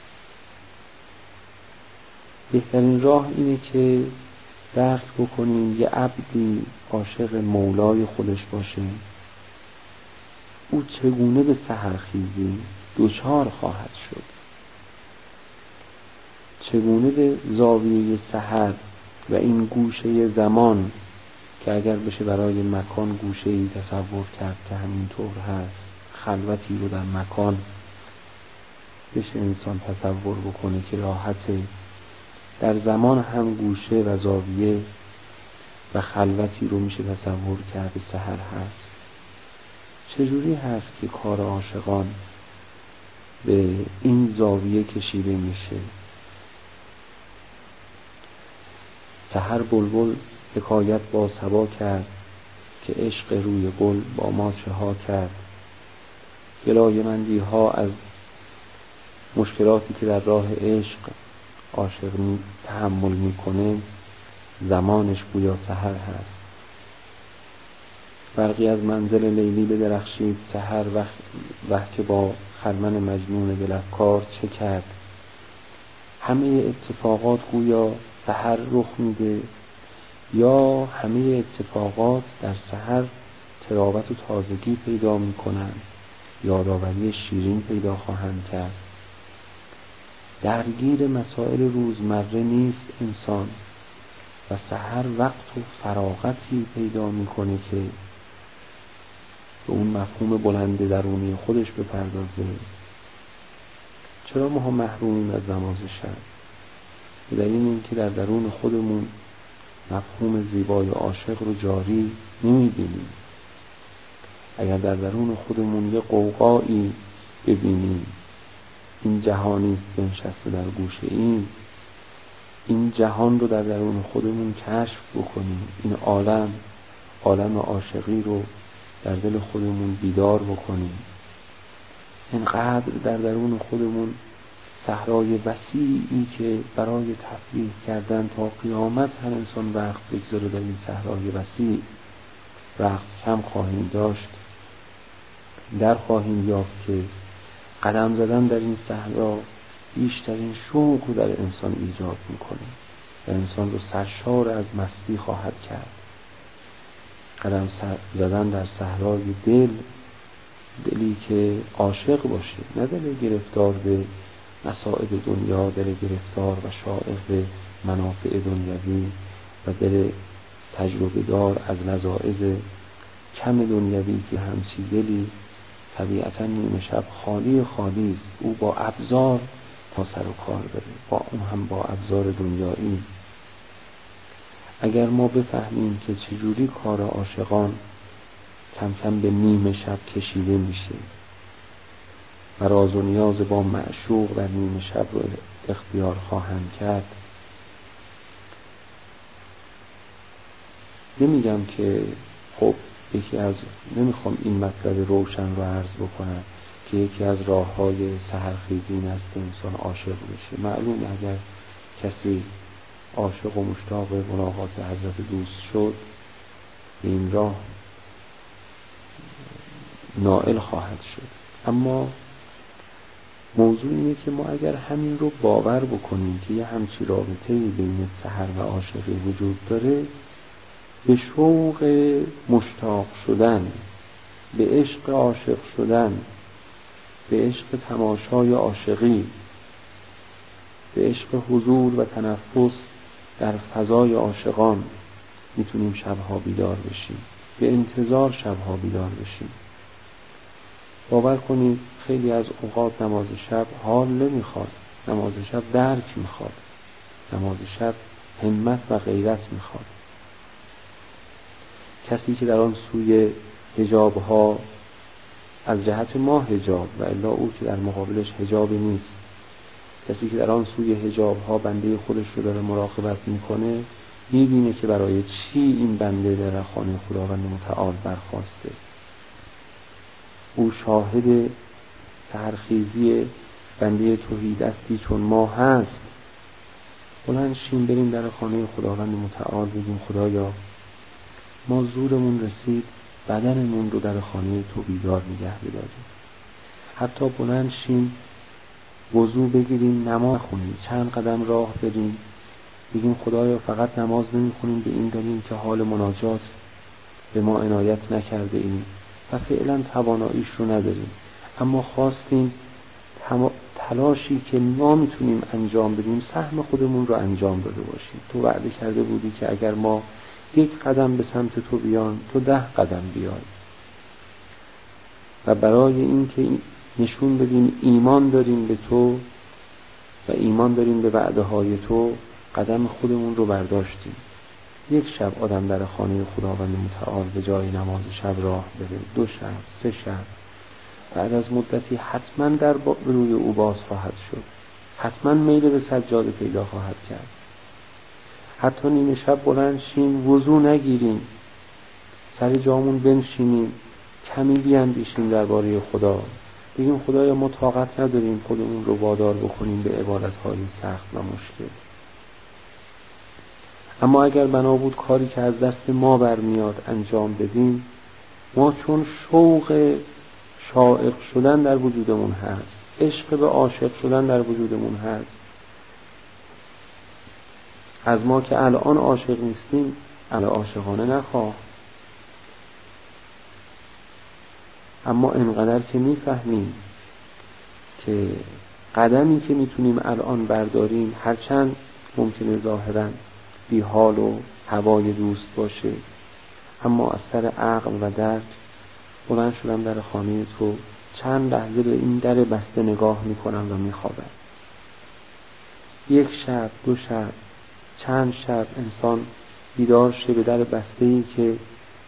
بهترین راه اینه که درک بکنیم یه عبدی عاشق مولای خودش باشه او چگونه به سحرخیزی دوچار خواهد شد؟ چگونه به زاویه سحر و این گوشه زمان که اگر بشه برای مکان گوشه‌ای تصور کرد که همینطور هست، خلوتی رو در مکان بشه انسان تصور بکنه که راحته، در زمان هم گوشه و زاویه و خلوتی رو میشه تصور کرد سحر هست. چجوری هست که کار عاشقان به این زاویه کشیده میشه؟ سحر بلبل حکایت با صبا کرد که عشق روی گل با ما چه ها کرد. گلایه‌مندی ها از مشکلاتی که در راه عشق عاشق تحمل میکنه زمانش گویا سحر هست. برقی از منزل لیلی بدرخشید سحر، وقت وقت که با خرمن مجنون دلفکار چه کرد. همه اتفاقات گویا سحر رخ میده، یا همه اتفاقات در سحر تراوت و تازگی پیدا میکنند، یادآوری شیرین پیدا خواهند کرد. درگیر مسائل روزمره نیست انسان و سحر وقت و فراغتی پیدا میکنه که به اون مفهوم بلند درونی خودش بپردازه. چرا ما محرومیم از نماز شب؟ به دلیل اینکه در درون خودمون مفهوم زیبای عاشق رو جاری نمی‌بینیم. اگر در درون خودمون یه غوغایی ببینیم، این جهانی است که نشسته در گوشه این این جهان رو در درون خودمون کشف بکنیم، این عالم عالم عاشقی رو در دل خودمون بیدار بکنیم، اینقدر در درون خودمون صحرای وسیعی که برای تفریح کردن تا قیامت هر انسان وقت بگذاره در این صحرای وسیع وقت کم خواهیم داشت. در خواهیم یافت که قدم زدن در این صحرا بیشترین شوق رو در انسان ایجاد میکنه و انسان رو سرشار از مستی خواهد کرد. قدم زدن در صحرای دل، دلی که عاشق باشه، نه دل گرفتار به مسائل دنیا، دل گرفتار و شائق به منافع دنیوی و دل تجربه دار از لذاذ کم دنیوی که همچی دلی طبیعتا نیمه شب خالی خالی است. او با ابزار تا سر و کار بره، با اون هم با ابزار دنیایی. اگر ما بفهمیم که چجوری کار عاشقان کم کم به نیمه شب کشیده میشه و راز و نیاز با معشوق در نیمه شب رو اختیار خواهند کرد، نمیگم که خب یکی از نمیخوام این مطلب روشن رو عرض بکنم که یکی از راه های سحرخیزی این است که انسان عاشق بشه. معلوم اگر کسی عاشق و مشتاق ملاقات حضرت دوست شد، به این راه نائل خواهد شد. اما موضوع اینه که ما اگر همین رو باور بکنیم که یه همچی رابطه‌ای بین سحر و عاشقی وجود داره، به شوق مشتاق شدن، به عشق عاشق شدن، به عشق تماشای عاشقی، به عشق حضور و تنفس در فضای عاشقان میتونیم شبها بیدار بشیم، به انتظار شبها بیدار بشیم. باور کنید خیلی از اوقات نماز شب حال نمیخواد، نماز شب درک میخواد، نماز شب همت و غیرت میخواد. کسی که در آن سوی حجاب ها از جهت ما حجاب و الا او که در مقابلش حجابی نیست، کسی که در آن سوی حجاب ها بنده خودش رو داره مراقبت میکنه، میبینه که برای چی این بنده در خانه خداوند متعال برخواسته. او شاهد سحرخیزی بنده تهیدستی چون ما هست. بلند شیم بریم در خانه خداوند متعال بگیم خدایا ما زورمون رسید بدنمون رو در خانه تو بیدار نگه بداریم. حتی بلند شیم وضو بگیریم، نماز خونیم، چند قدم راه بریم، بگیم خدایا فقط نماز نمی خونیم به این دلیل که حال مناجات به ما عنایت نکرده ایم، و فعلا تواناییش رو نداریم، اما خواستیم تلاشی که ما میتونیم انجام بدیم سهم خودمون رو انجام داده باشیم. تو وعده کرده بودی که اگر ما یک قدم به سمت تو بیان تو ده قدم بیای، و برای این که نشون بدیم ایمان داریم به تو و ایمان داریم به وعده های تو، قدم خودمون رو برداشتیم. یک شب آدم در خانه خداوند متعال به جای نماز شب راه بره، دو شب، سه شب، بعد از مدتی حتما در روی او باز خواهد شد، حتما میل به سجاده پیدا خواهد کرد. حتی نیمه شب بلند شیم، وضو نگیریم، سر جامون بنشینیم، کمی بیاندیشیم درباره خدا، بگیم خدایا ما طاقت نداریم خودمون رو وادار بکنیم به عبادت‌های سخت و مشکل. اما اگر بنا بود کاری که از دست ما برمیاد انجام بدیم، ما چون شوق شائق شدن در وجودمون هست، عشق به عاشق شدن در وجودمون هست، از ما که الان عاشق نیستیم الان عاشقانه نخواه. اما انقدر که میفهمیم که قدمی که میتونیم الان برداریم هرچند ممکنه ظاهراً بی حال و هوای دوست باشه، اما از سر عقل و درک بلند شدم در خانه تو، چند لحظه به این در بسته نگاه میکنم و میخوابم. یک شب، دو شب، چند شب انسان بیدار شه به در بسته‌ای که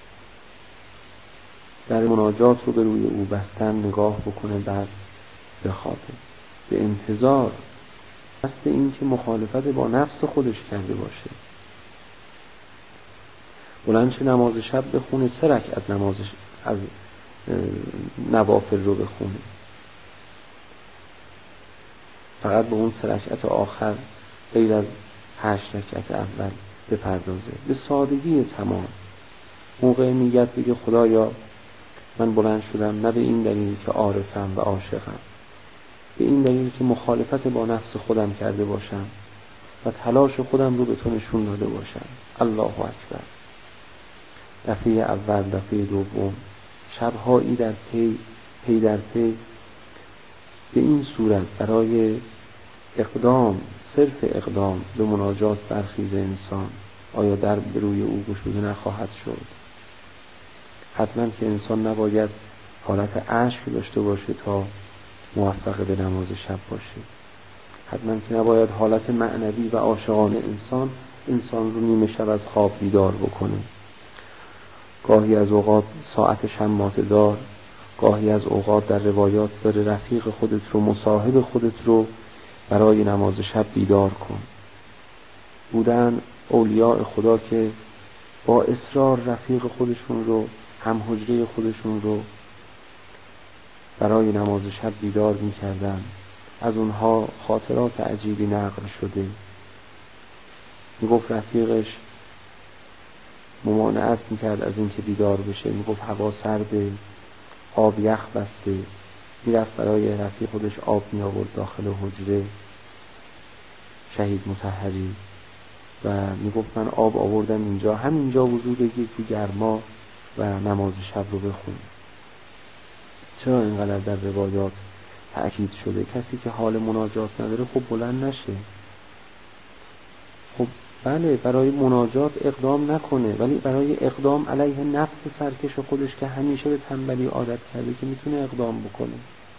در مناجات رو به روی او بستن نگاه بکنه، بعد بخوابه به انتظار دست این که مخالفت با نفس خودش کرده باشه. بلند شه نماز شب بخونه، سه رکعت نماز از نوافل رو بخونه، فقط به اون سه رکعت آخر غیر از هشت رکعت اول بپردازه به سادگی تمام. موقع نیت بگه خدایا من بلند شدم نه به این دلیل که عارفم و عاشقم، به این دلیل که مخالفت با نفس خودم کرده باشم و تلاش خودم رو به تو نشون داده باشم. الله اکبر. دفعه اول، دفعه دوم، شبهایی در پی پی در پی به این صورت برای اقدام، صرف اقدام به مناجات برخیز انسان، آیا در به روی او گشوده نخواهد شد؟ حتما که انسان نباید حالت عشق داشته باشه تا موفق به نماز شب باشه. حتما که نباید حالت معنوی و عاشقانه انسان انسان رو نیمه شب از خواب بیدار بکنه. گاهی از اوقات ساعت شمات دار، گاهی از اوقات در روایات داره رفیق خودت رو، مصاحب خودت رو برای نماز شب بیدار کن. بودن اولیاء خدا که با اصرار رفیق خودشون رو، هم حجره خودشون رو برای نماز شب بیدار می‌کردن. از اونها خاطرات عجیبی نقل شده. میگفت رفیقش ممانعت میکرد از این که بیدار بشه، میگفت هوا سرده، آب یخ بسته، میرفت برای رفیق خودش آب می آورد داخل حجره شهید مطهری و میگفت من آب آوردم اینجا، همینجا وضو بگیر تو گرما و نماز شب رو بخون. چرا اینقدر در روایات تأکید شده کسی که حال مناجات نداره خب بلند نشه؟ خب بله برای مناجات اقدام نکنه، ولی برای اقدام علیه نفس سرکش خودش که همیشه به تنبلی عادت کرده که میتونه اقدام بکنه.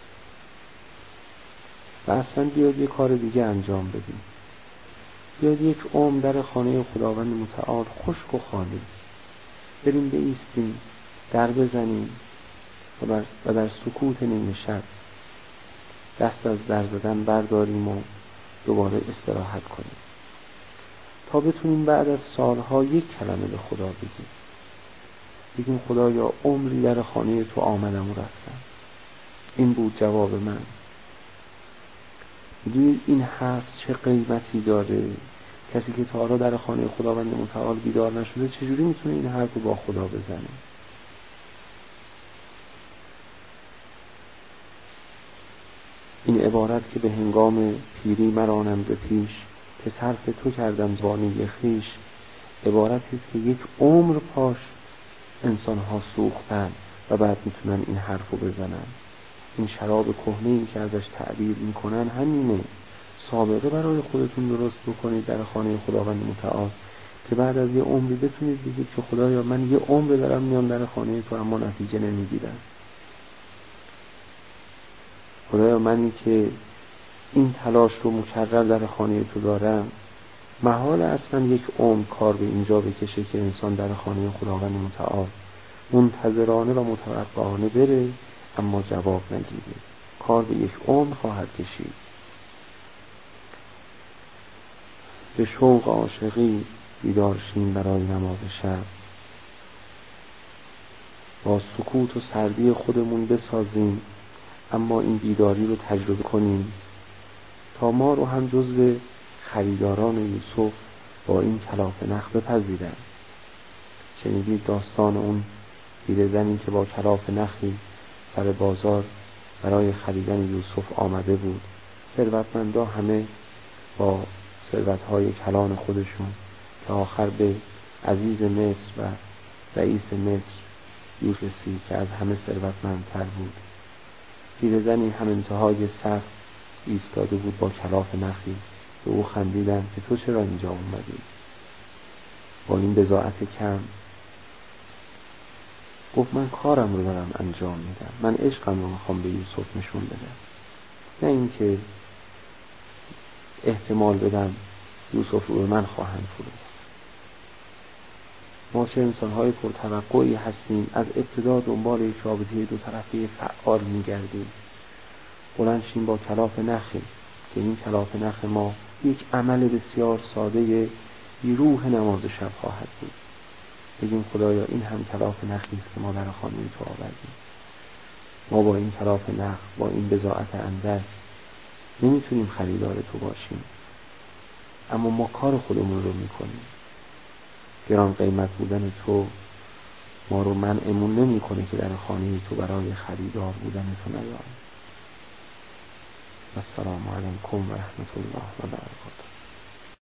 و اصلا بیاد یه کار دیگه انجام بدیم، بیاد یک عمر در خانه خداوند متعال خشک و خالی بریم بایستیم، در بزنیم و در سکوت نیمه شب دست از در زدن برداریم و دوباره استراحت کنیم تا بتونیم بعد از سالها یک کلمه به خدا بگیم. بگیم خدایا عمری در خانه تو آمدم و رفتم، این بود جواب من. میدونید این حرف چه قیمتی داره؟ کسی که تا حالا در خانه خداوند متعال بیدار نشده چجوری میتونه این حرف رو با خدا بزنه؟ این عبارت که به هنگام پیری مرانم ز پیش که صرف تو کردم زبانی خویش، عبارتی است که یک عمر پاش انسان ها سوختن و بعد میتونن این حرفو بزنن. این شراب کهنه‌ای که ازش تعبیر میکنن همینه. سابقه برای خودتون درست بکنید در خانه خداوند متعال که بعد از یه عمری بتونید بگید که خدایا من یه عمر دارم میام در خانه تو اما نتیجه نمیگیرم. خدایا منی که این تلاش رو مکرر در خانه تو دارم، محال اصلا یک عمر کار به اینجا بکشه که انسان در خانه خداوند متعال منتظرانه و متوقعانه بره اما جواب نگیره. کار به یک عمر خواهد کشید. به شوق عاشقی بیدار شیم برای نماز شب، با سکوت و سردی خودمون بسازیم اما این بیداری رو تجربه کنیم تا ما رو هم جزو خریداران یوسف با این کلافه نخ بپذیرن. شنیدید داستان اون پیرزنی که با کلافه نخی سر بازار برای خریدن یوسف آمده بود. ثروتمندا همه با ثروت‌های کلان خودشون که آخر به عزیز مصر و رئیس مصر یوسفی که از همه ثروتمندتر بود. پیرزنی هم انتهای صف ایستاده بود با کلافه نخی. به او خندیدن که تو چرا اینجا اومدی؟ با این بضاعت کم گفت من کارم رو دارم انجام میدم، من عشقم رو میخوام به یوسف نشون بدم، نه اینکه احتمال بدم یوسف رو به من خواهند فروخت. ما چه انسان‌های پرتوقعی هستیم، از ابتدا دنبال یک رابطه دو طرفه فعال میگردیم. بلند شیم با کلافه نخی که این کلافه نخ ما یک عمل بسیار ساده بی روح نماز شب خواهد بود. بگیم خدایا این هم کلافه نخی است که ما در خانه تو آوردیم. ما با این کلافه نخ، با این بضاعت اندک نمیتونیم خریدار تو باشیم، اما ما کار خودمون رو میکنیم. گران قیمت بودن تو ما رو منعمون نمی کنه که در خانه تو برای خریدار بودن تو نیاییم. السلام علیکم و رحمت الله و برکاته.